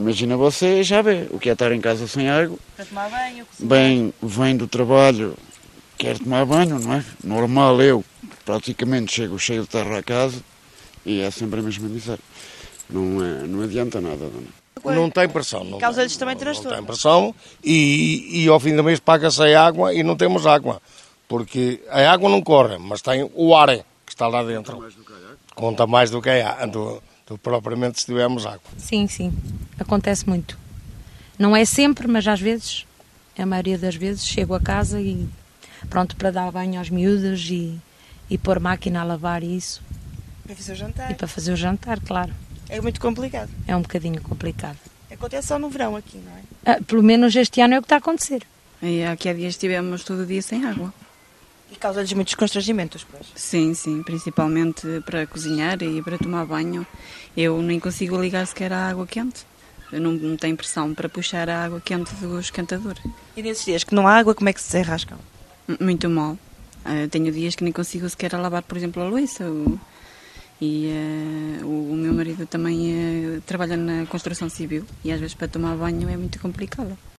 imagina você, já vê o que é estar em casa sem água. Para tomar banho, cozinhar. Vem do trabalho, quer tomar banho, não é? Normal, eu praticamente chego cheio de terra a casa e é sempre a mesma miséria. Não adianta nada, dona. Não tem pressão. Não Causa-lhes também transtorno. Não tem pressão e ao fim do mês paga-se a água e não temos água. Porque a água não corre, mas tem o ar que está lá dentro. Conta mais do que do propriamente se tivermos água. Sim, acontece muito. Não é sempre, mas às vezes, a maioria das vezes, chego a casa e pronto para dar banho aos miúdos e pôr máquina a lavar isso. Para fazer o jantar. E para fazer o jantar, claro. É muito complicado. É um bocadinho complicado. Acontece só no verão aqui, não é? Pelo menos este ano é o que está a acontecer. E aqui há dias estivemos todo o dia sem água. E causa-lhes muitos constrangimentos, pois. Sim, principalmente para cozinhar e para tomar banho. Eu nem consigo ligar sequer a água quente. Eu não tenho pressão para puxar a água quente do esquentador. E nesses dias que não há água, como é que se desenrascam? Muito mal. Tenho dias que nem consigo sequer lavar, por exemplo, a louça. O meu marido também trabalha na construção civil e às vezes para tomar banho é muito complicado.